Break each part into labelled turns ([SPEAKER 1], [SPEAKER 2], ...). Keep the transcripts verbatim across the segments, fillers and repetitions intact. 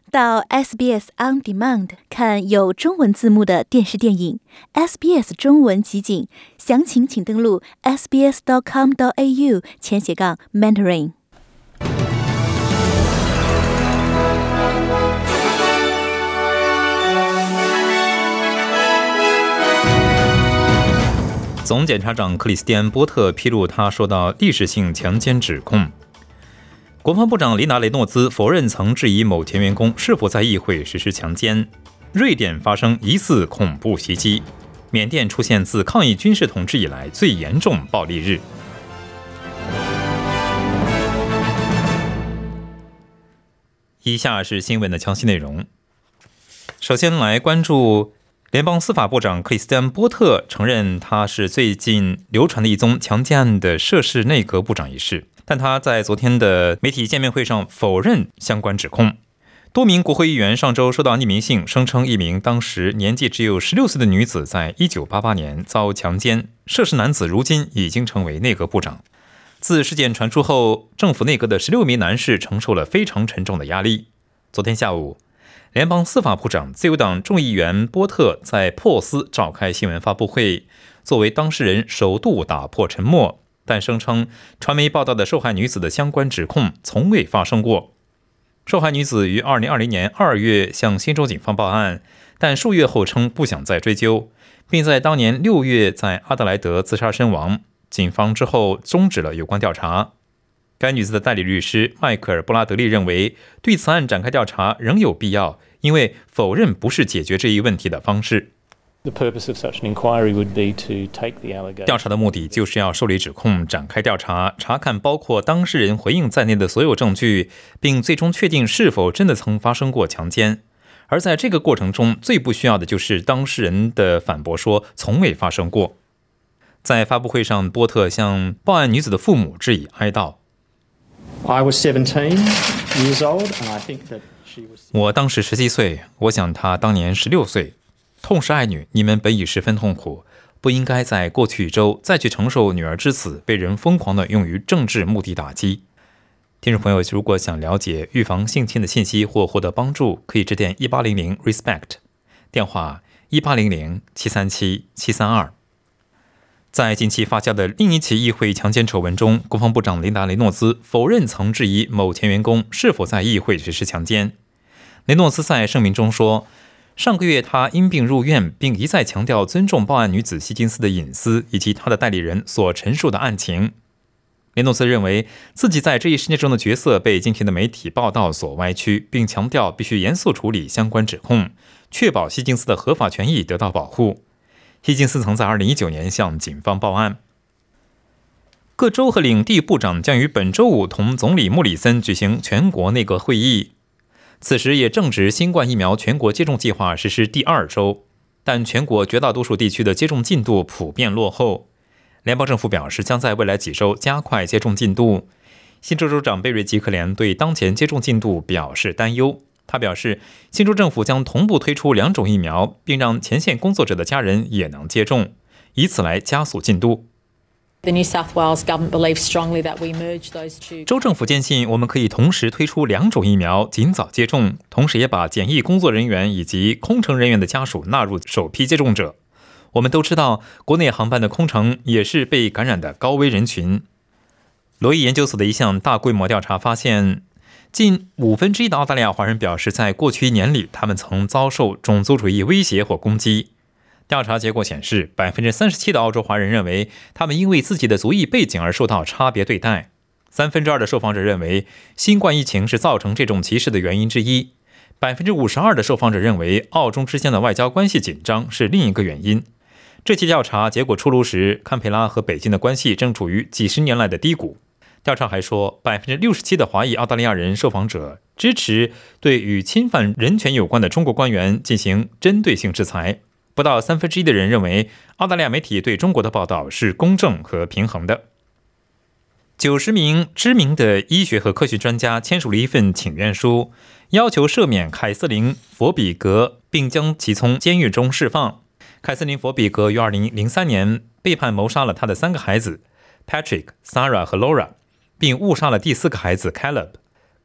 [SPEAKER 1] 到 S B S On Demand 看有中文字幕的电视电影 S B S 中文集锦，详情请登录 s b s dot com dot a u 前斜杠 mentoring。
[SPEAKER 2] 总检察长克里斯蒂安·波特披露他受到历史性强奸指控。国防部长琳达·雷诺兹否认曾质疑某前员工是否在议会实施强奸。瑞典发生疑似恐怖袭击。缅甸出现自抗议军事统治以来最严重暴力日。以下是新闻的详细内容。首先来关注联邦司法部长克里斯蒂安·波特承认他是最近流传的一宗强奸案的涉事内阁部长一事，但他在昨天的媒体见面会上否认相关指控。多名国会议员上周收到匿名信，声称一名当时年纪只有十六岁的女子在一九八八年遭强奸，涉事男子如今已经成为内阁部长。自事件传出后，政府内阁的十六名男士承受了非常沉重的压力。昨天下午，联邦司法部长自由党众议员波特在珀斯召开新闻发布会，作为当事人首度打破沉默，但声称传媒报道的受害女子的相关指控从未发生过。受害女子于二零二零年二月向新州警方报案，但数月后称不想再追究，并在当年六月在阿德莱德自杀身亡。警方之后终止了有关调查。该女子的代理律师迈克尔·布拉德利认为，对此案展开调查仍有必要，因为否认不是解决这一问题的方式。调查的目的就是要受理指控，展开调查，查看包括当事人回应在内的所有证据，并最终确定是否真的曾发生过强奸。而在这个过程中，最不需要的就是当事人的反驳说从未发生过。在发布会上，波特向报案女子的父母致以哀悼。我当时十七岁，我想她当年十六岁。痛失爱女，你们本已十分痛苦，不应该在过去一周再去承受女儿之死被人疯狂地用于政治目的打击。听众朋友，如果想了解预防性侵的信息或获得帮助，可以致电一八零零 respect， 电话一八零零七三七七三二。在近期发酵的另一起议会强奸丑闻中，国防部长琳达·雷诺兹否认曾质疑某前员工是否在议会实施强奸。雷诺兹在声明中说，上个月他因病入院，并一再强调尊重报案女子希金斯的隐私以及他的代理人所陈述的案情。雷诺兹认为自己在这一事件中的角色被今天的媒体报道所歪曲，并强调必须严肃处理相关指控，确保希金斯的合法权益得到保护。希金斯曾在二零一九年向警方报案。各州和领地部长将于本周五同总理莫里森举行全国内阁会议，此时也正值新冠疫苗全国接种计划实施第二周，但全国绝大多数地区的接种进度普遍落后。联邦政府表示将在未来几周加快接种进度。新州州长贝瑞吉克连对当前接种进度表示担忧。他表示，新州政府将同步推出两种疫苗，并让前线工作者的家人也能接种，以此来加速进度。州政府坚信我们可以同时推出两种疫苗，尽早接种，同时也把检疫工作人员以及空乘人员的家属纳入首批接种者。我们都知道，国内航班的空乘也是被感染的高危人群。罗伊研究所的一项大规模调查发现，近五分之一的澳大利亚华人表示，在过去一年里，他们曾遭受种族主义威胁或攻击。调查结果显示， 百分之三十七 的澳洲华人认为他们因为自己的族裔背景而受到差别对待。三分之二的受访者认为新冠疫情是造成这种歧视的原因之一。 百分之五十二 的受访者认为澳中之间的外交关系紧张是另一个原因。这期调查结果出炉时，堪培拉和北京的关系正处于几十年来的低谷。调查还说， 百分之六十七 的华裔澳大利亚人受访者支持对与侵犯人权有关的中国官员进行针对性制裁。不到三分之一的人认为澳大利亚媒体对中国的报道是公正和平衡的。九十名知名的医学和科学专家签署了一份请愿书，要求赦免凯瑟琳·佛比格，并将其从监狱中释放。凯瑟琳·佛比格于二零零三年被判谋杀了他的三个孩子 Patrick、Sarah 和 Laura， 并误杀了第四个孩子 Caleb。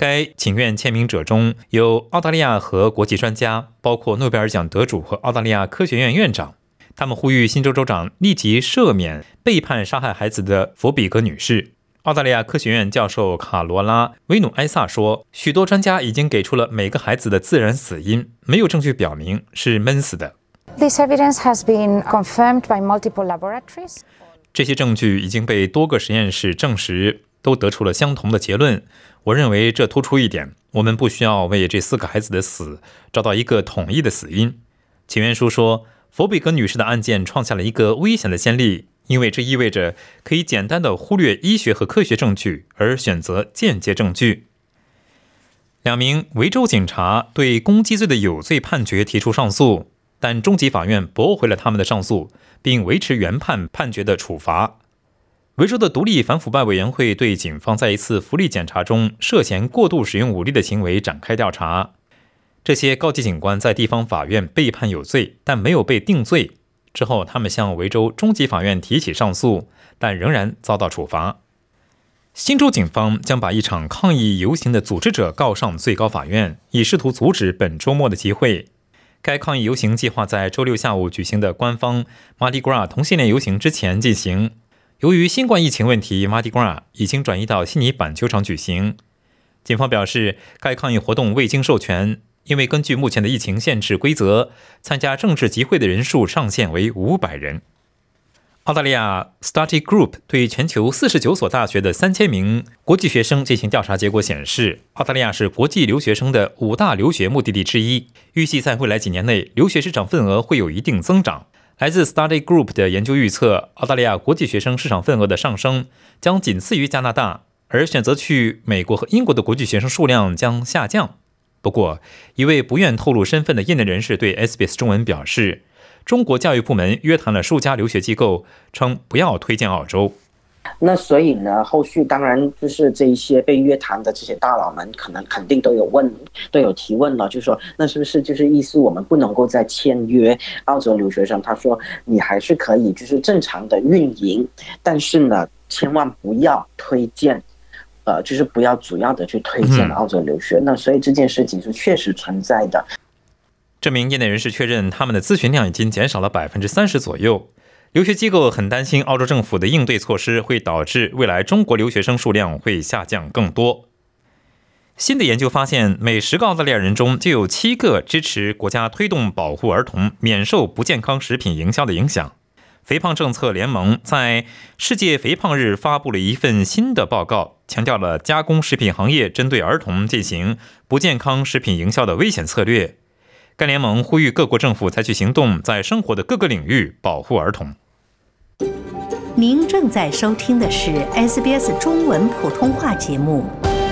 [SPEAKER 2] 该请愿签名者中有澳大利亚和国际专家，包括诺贝尔奖得主和澳大利亚科学院院长。他们呼吁新州州长立即赦免背叛杀害孩子的佛比格女士。澳大利亚科学院教授卡罗拉·维努埃萨说，许多专家已经给出了每个孩子的自然死因，没有证据表明是闷死的。
[SPEAKER 3] This evidence has been confirmed by multiple laboratories.
[SPEAKER 2] 这些证据已经被多个实验室证实，都得出了相同的结论。我认为这突出一点，我们不需要为这四个孩子的死找到一个统一的死因。请愿书说，佛比格女士的案件创下了一个危险的先例，因为这意味着可以简单的忽略医学和科学证据，而选择间接证据。两名维州警察对攻击罪的有罪判决提出上诉，但中级法院驳回了他们的上诉，并维持原判判决的处罚。维州的独立反腐败委员会对警方在一次福利检查中涉嫌过度使用武力的行为展开调查。这些高级警官在地方法院被判有罪，但没有被定罪。之后，他们向维州中级法院提起上诉，但仍然遭到处罚。新州警方将把一场抗议游行的组织者告上最高法院，以试图阻止本周末的集会。该抗议游行计划在周六下午举行的官方 Mardi Gras 同性恋游行之前进行。由于新冠疫情问题 ，Mardi Gras 已经转移到悉尼板球场举行。警方表示，该抗议活动未经授权，因为根据目前的疫情限制规则，参加政治集会的人数上限为五百人。澳大利亚 Study Group 对全球四十九所大学的三千名国际学生进行调查，结果显示，澳大利亚是国际留学生的五大留学目的地之一。预计在未来几年内，留学市场份额会有一定增长。来自 Study Group 的研究预测，澳大利亚国际学生市场份额的上升将仅次于加拿大，而选择去美国和英国的国际学生数量将下降。不过，一位不愿透露身份的业内人士对 S B S 中文表示，中国教育部门约谈了数家留学机构，称不要推荐澳洲。
[SPEAKER 4] 那所以呢，后续当然就是这一些被约谈的这些大佬们，可能肯定都有问，都有提问了，就说那是不是就是意思我们不能够再签约澳洲留学生？他说你还是可以就是正常的运营，但是呢，千万不要推荐。呃，就是不要主要的去推荐澳洲留学，嗯、那所以这件事情是确实存在的。
[SPEAKER 2] 这名业内人士确认，他们的咨询量已经减少了百分之三十左右。留学机构很担心，澳洲政府的应对措施会导致未来中国留学生数量会下降更多。新的研究发现，每十个澳大利亚人中就有七个支持国家推动保护儿童免受不健康食品营销的影响。肥胖政策联盟在世界肥胖日发布了一份新的报告，强调了加工食品行业针对儿童进行不健康食品营销的危险策略。该联盟呼吁各国政府采取行动，在生活的各个领域保护儿童。
[SPEAKER 5] 您正在收听的是 S B S 中文普通话节目。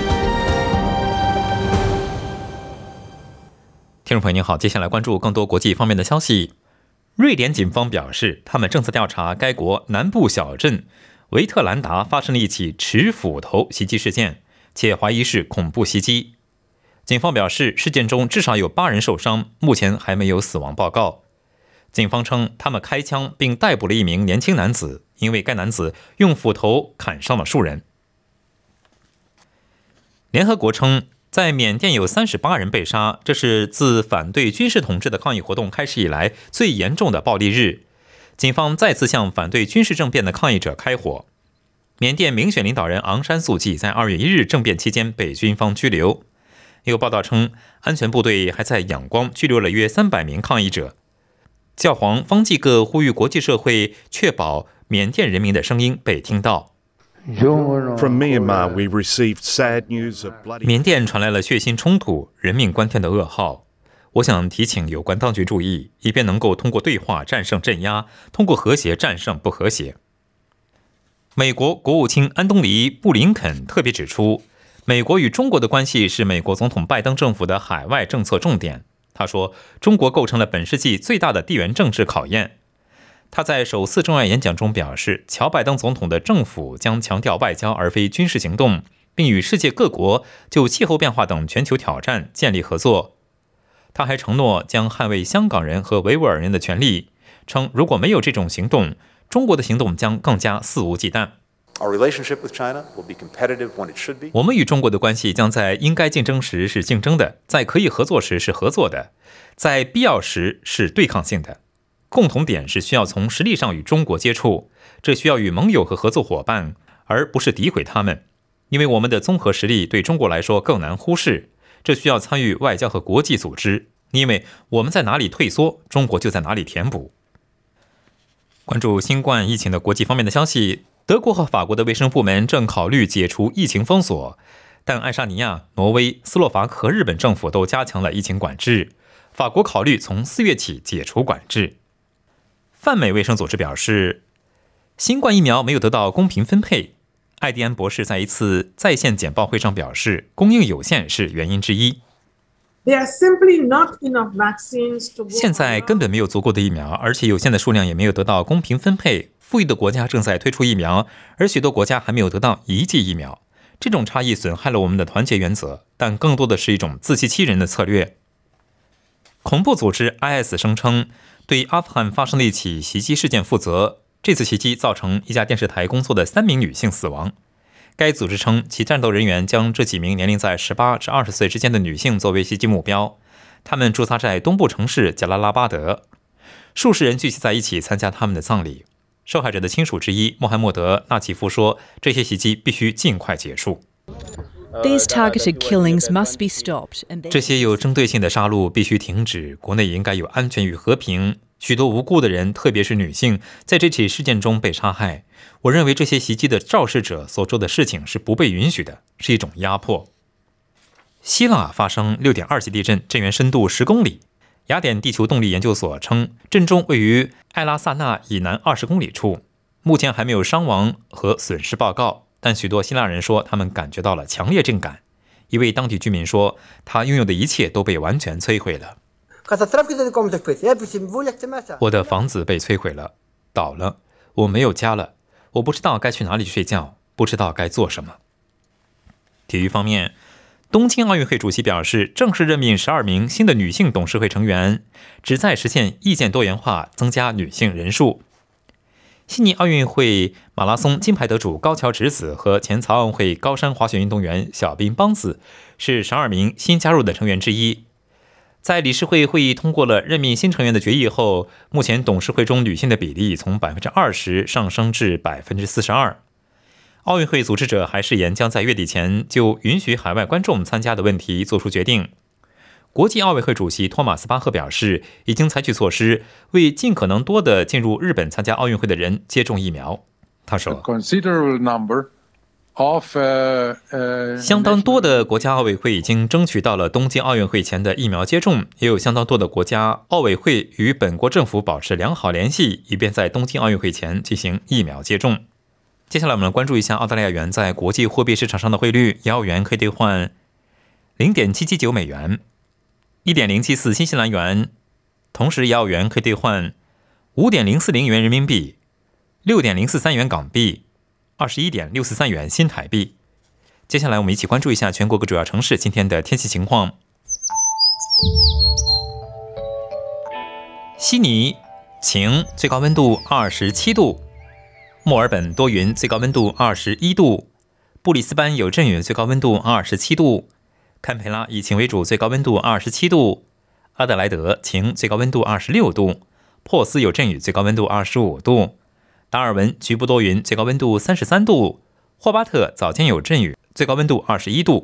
[SPEAKER 2] 听众朋友您好，接下来关注更多国际方面的消息。瑞典警方表示，他们正在调查该国南部小镇维特兰达发生了一起持斧头袭击事件，且怀疑是恐怖袭击。警方表示，事件中至少有八人受伤，目前还没有死亡报告。警方称，他们开枪并逮捕了一名年轻男子，因为该男子用斧头砍伤了数人。联合国称，在缅甸有三十八人被杀，这是自反对军事统治的抗议活动开始以来最严重的暴力日。警方再次向反对军事政变的抗议者开火。缅甸民选领导人昂山素季在二月一日政变期间被军方拘留。有报道称，安全部队还在仰光拘留了约三百名抗议者。教皇方济各呼吁国际社会确保缅甸人民的声音被听到。缅甸传来了血腥冲突、人命关天的噩耗。我想提醒有关当局注意，以便能够通过对话战胜镇压，通过和谐战胜不和谐。美国国务卿安东尼·布林肯特别指出，美国与中国的关系是美国总统拜登政府的海外政策重点。他说，中国构成了本世纪最大的地缘政治考验。他在首次重要演讲中表示，乔拜登总统的政府将强调外交而非军事行动，并与世界各国就气候变化等全球挑战建立合作。他还承诺将捍卫香港人和维吾尔人的权利，称如果没有这种行动，中国的行动将更加肆无忌惮。 我们与中国的关系将在应该竞争时是竞争的，在可以合作时是合作的，在必要时是对抗性的。共同点是需要从实力上与中国接触，这需要与盟友和合作伙伴，而不是诋毁他们。因为我们的综合实力对中国来说更难忽视，这需要参与外交和国际组织，因为我们在哪里退缩，中国就在哪里填补。关注新冠疫情的国际方面的消息，德国和法国的卫生部门正考虑解除疫情封锁，但爱沙尼亚、挪威、斯洛伐克和日本政府都加强了疫情管制，法国考虑从四月起解除管制。泛美卫生组织表示，新冠疫苗没有得到公平分配。艾迪安博士在一次在线简报会上表示，供应有限是原因之一。现在根本没有足够的疫苗，而且有限的数量也没有得到公平分配。富裕的国家正在推出疫苗，而许多国家还没有得到一剂疫苗。这种差异损害了我们的团结原则，但更多的是一种自欺欺人的策略。恐怖组织 I S 声称对阿富汗发生的一起袭击事件负责，这次袭击造成一家电视台工作的三名女性死亡。该组织称，其战斗人员将这几名年龄在十八至二十岁之间的女性作为袭击目标，她们驻扎在东部城市贾拉拉巴德，数十人聚集在一起参加他们的葬礼。受害者的亲属之一穆罕默德·纳奇夫说，这些袭击必须尽快结束。
[SPEAKER 6] These targeted killings must be stopped.
[SPEAKER 2] 这些有针对性的杀戮必须停止，国内应该有安全与和平。许多无辜的人，特别是女性，在这起事件中被杀害。我认为这些袭击的肇事者所做的事情是不被允许的，是一种压迫。希腊发生 六点二 级地震，震源深度十公里。雅典地球动力研究所称，震中位于艾拉萨纳以南二十公里处，目前还没有伤亡和损失报告，但许多希腊人说他们感觉到了强烈震感。一位当地居民说，他拥有的一切都被完全摧毁了。我的房子被摧毁了，倒了，我没有家了，我不知道该去哪里睡觉，不知道该做什么。体育方面，东京奥运会主席表示，正式任命十二名新的女性董事会成员，旨在实现意见多元化，增加女性人数。悉尼奥运会马拉松金牌得主高桥直子和前残奥运会高山滑雪运动员小滨邦子是十二名新加入的成员之一。在理事会会议通过了任命新成员的决议后，目前董事会中女性的比例从 百分之二十 上升至 百分之四十二。奥运会组织者还誓言将在月底前就允许海外观众参加的问题做出决定。国际奥委会主席托马斯巴赫表示，已经采取措施为尽可能多的进入日本参加奥运会的人接种疫苗。他说，相当多的国家奥委会已经争取到了东京奥运会前的疫苗接种，也有相当多的国家奥委会与本国政府保持良好联系，以便在东京奥运会前进行疫苗接种。接下来我们来关注一下澳大利亚元在国际货币市场上的汇率，一澳元可以兑换 零点七七九 美元， 一点零七四 新西兰元，同时一澳元可以兑换 五点零四零 元人民币， 六点零四三 元港币， 二十一点六四三 元新台币。接下来我们一起关注一下全国各主要城市今天的天气情况。悉尼晴，最高温度二十七度；墨尔本多云，最高温度二十一度；布里斯班有阵雨，最高温度二十七度；堪培拉以晴为主，最高温度二十七度；阿德莱德晴，最高温度二十六度；珀斯有阵雨，最高温度二十五度；达尔文局部多云，最高温度三十三度；霍巴特早间有阵雨，最高温度二十一度。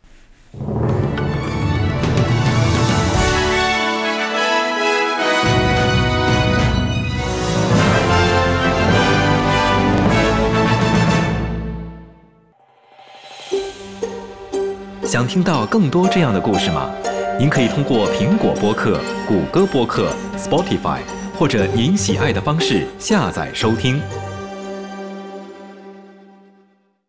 [SPEAKER 7] 想听到更多这样的故事吗？您可以通过苹果播客、谷歌播客、Spotify 或者您喜爱的方式下载收听。